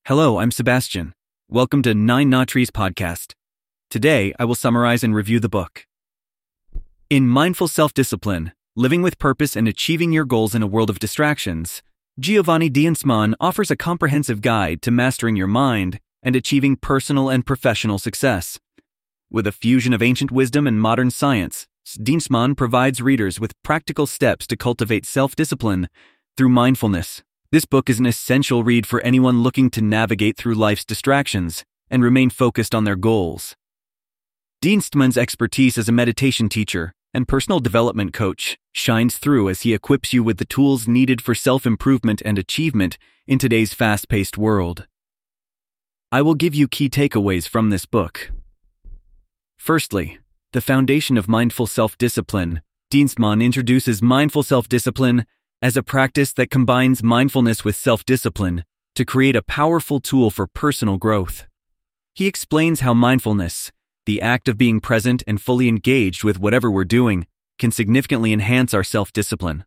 Hello, I'm Sebastian. Welcome to Nine Trees Podcast. Today, I will summarize and review the book. In Mindful Self-Discipline, Living with Purpose and Achieving Your Goals in a World of Distractions, Giovanni Dienstmann offers a comprehensive guide to mastering your mind and achieving personal and professional success. With a fusion of ancient wisdom and modern science, Dienstmann provides readers with practical steps to cultivate self-discipline through mindfulness. This book is an essential read for anyone looking to navigate through life's distractions and remain focused on their goals. Dienstmann's expertise as a meditation teacher and personal development coach shines through as he equips you with the tools needed for self-improvement and achievement in today's fast-paced world. I will give you key takeaways from this book. Firstly, the foundation of mindful self-discipline. Dienstmann introduces mindful self-discipline as a practice that combines mindfulness with self-discipline to create a powerful tool for personal growth. He explains how mindfulness, the act of being present and fully engaged with whatever we're doing, can significantly enhance our self-discipline.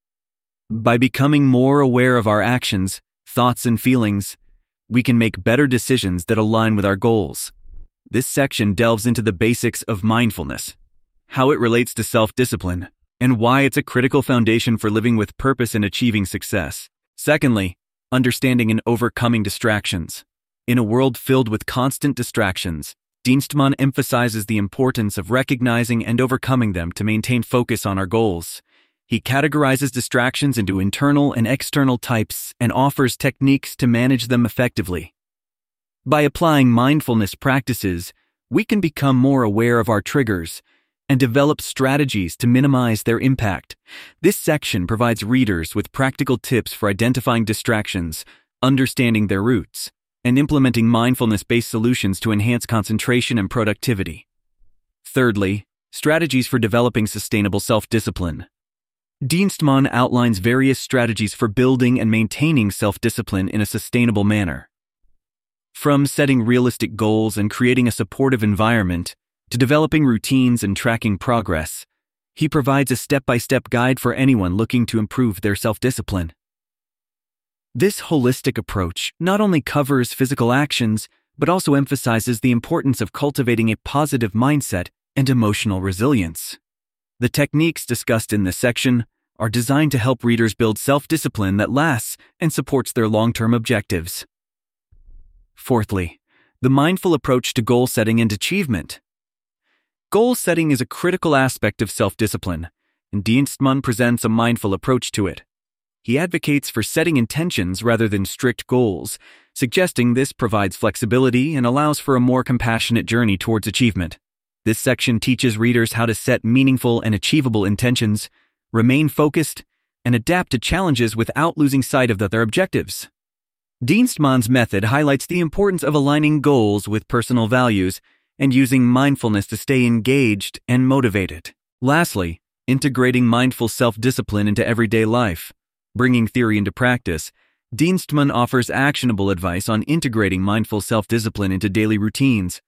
By becoming more aware of our actions, thoughts, and feelings, we can make better decisions that align with our goals. This section delves into the basics of mindfulness, how it relates to self-discipline, and why it's a critical foundation for living with purpose and achieving success. Secondly, understanding and overcoming distractions. In a world filled with constant distractions, Dienstmann emphasizes the importance of recognizing and overcoming them to maintain focus on our goals. He categorizes distractions into internal and external types and offers techniques to manage them effectively. By applying mindfulness practices, we can become more aware of our triggers and develop strategies to minimize their impact. This section provides readers with practical tips for identifying distractions, understanding their roots, and implementing mindfulness-based solutions to enhance concentration and productivity. Thirdly, strategies for developing sustainable self-discipline. Dienstmann outlines various strategies for building and maintaining self-discipline in a sustainable manner. From setting realistic goals and creating a supportive environment to developing routines and tracking progress, he provides a step-by-step guide for anyone looking to improve their self-discipline. This holistic approach not only covers physical actions, but also emphasizes the importance of cultivating a positive mindset and emotional resilience. The techniques discussed in this section are designed to help readers build self-discipline that lasts and supports their long-term objectives. Fourthly, the mindful approach to goal setting and achievement. Goal setting is a critical aspect of self-discipline, and Dienstmann presents a mindful approach to it. He advocates for setting intentions rather than strict goals, suggesting this provides flexibility and allows for a more compassionate journey towards achievement. This section teaches readers how to set meaningful and achievable intentions, remain focused, and adapt to challenges without losing sight of their objectives. Dienstmann's method highlights the importance of aligning goals with personal values and using mindfulness to stay engaged and motivated. Lastly, integrating mindful self-discipline into everyday life. Bringing theory into practice, Dienstmann offers actionable advice on integrating mindful self-discipline into daily routines.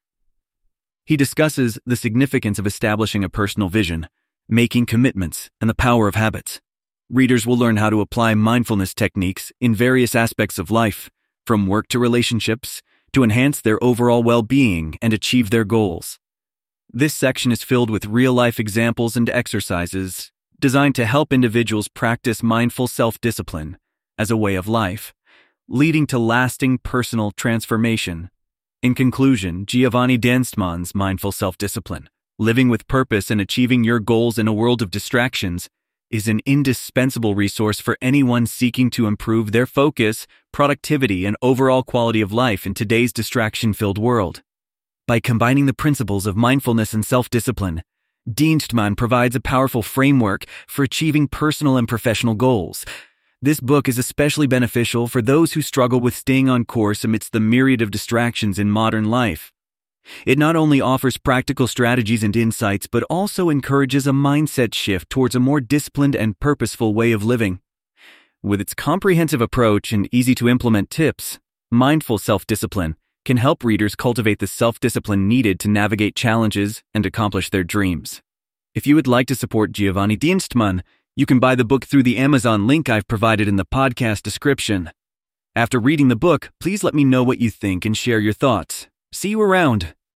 He discusses the significance of establishing a personal vision, making commitments, and the power of habits. Readers will learn how to apply mindfulness techniques in various aspects of life, from work to relationships, to enhance their overall well-being and achieve their goals. This section is filled with real-life examples and exercises designed to help individuals practice mindful self-discipline as a way of life, leading to lasting personal transformation. In conclusion, Giovanni Dienstmann's Mindful Self-Discipline, Living with Purpose and Achieving Your Goals in a World of Distractions, is an indispensable resource for anyone seeking to improve their focus, productivity, and overall quality of life in today's distraction-filled world. By combining the principles of mindfulness and self-discipline, Dienstmann provides a powerful framework for achieving personal and professional goals. This book is especially beneficial for those who struggle with staying on course amidst the myriad of distractions in modern life. It not only offers practical strategies and insights, but also encourages a mindset shift towards a more disciplined and purposeful way of living. With its comprehensive approach and easy-to-implement tips, Mindful Self-Discipline can help readers cultivate the self-discipline needed to navigate challenges and accomplish their dreams. If you would like to support Giovanni Dienstmann, you can buy the book through the Amazon link I've provided in the podcast description. After reading the book, please let me know what you think and share your thoughts. See you around.